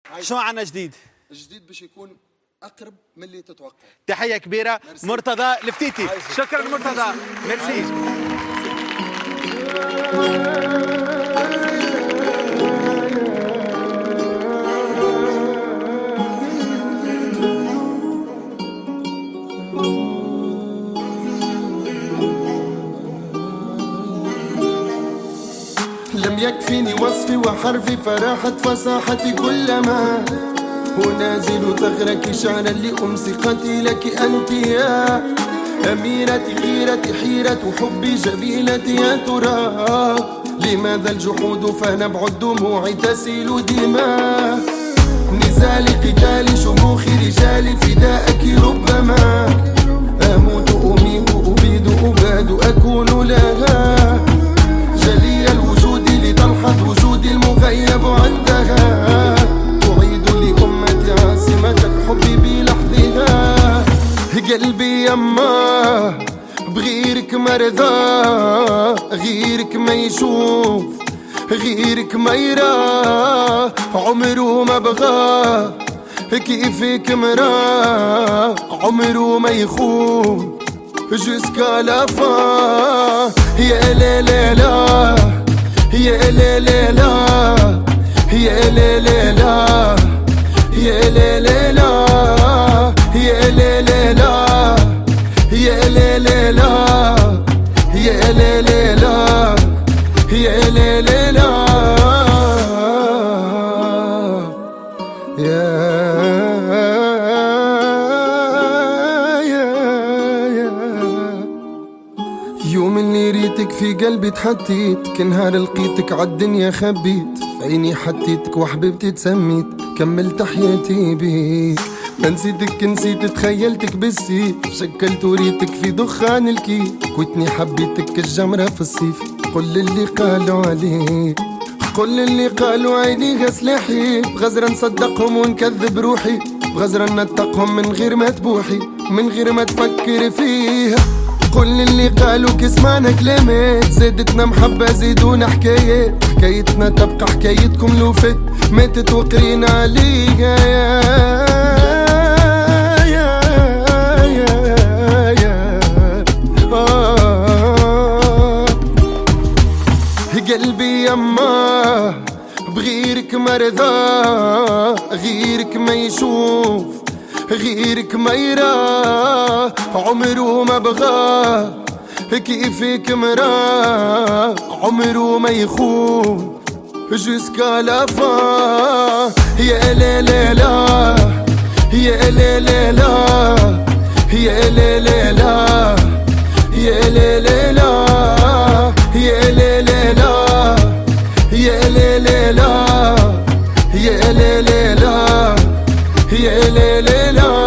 شو عنا جديد؟ الجديد باش يكون اقرب من اللي تتوقع. تحيه كبيره. مرتضى الفتيتي. شكرا مرتضى. ميرسي. لم يكفني وصفي وحرفي فراحت فصاحتي كلما ونازل ثغرك شعرا لأمسقتي لك أنت يا أميرتي غيرتي حيرة حبي جميلتي يا ترى لماذا الجحود فنبع الدموع تسيل دماء نزالي قتالي شموخ رجالي فداءك ربما أموت أميت أبيد أباد أكون لها جلي الوجود لتلحظ وجودي المغيب عندها أعيد لأمتي عاصمة حبي بلحظها قلبي يما بغيرك مرضى غيرك ما يشوف غيرك ما يرى عمره ما بغى كيفك مرا عمره ما يخون جسكا لا فا يا لا لا لا يا لا لا لا يا لا لا لا يا لا لا لا يا لا لا لا يا لا لا لا يا لا لا لا يا لا لا لا يوم اللي ريتك في قلبي تحطيت كنهار لقيتك عالدنيا خبيت في عيني حطيتك وحبيبتي تسميت كملت حياتي بيك ما نسيتك نسيت تخيلتك بالسيف شكلت وريتك في دخان الكيف كويتني حبيتك الجمرة في الصيف قل اللي قالوا عليك قل اللي قالوا عيني سلاحي بغزرة نصدقهم ونكذب روحي بغزرة نتقهم من غير ما تبوحي من غير ما تفكر فيها قل اللي قالوا كسمعنا كلامات زادتنا محبة زيدونا حكايات حكايتنا تبقى حكايتكم لو فات ماتت وقرينا عليها قلبي يما بغيرك مرضى غيرك ما يشوف غيرك ما يرى عمره ما بغى كيفك مرا عمره ما يخون جسكا لا فا يا لا لا لا يا لا لا لا يا لا لا لا يا لا لا لا يا لا لا لا يا لا لا لا يا لا لا لا يا لا لا لا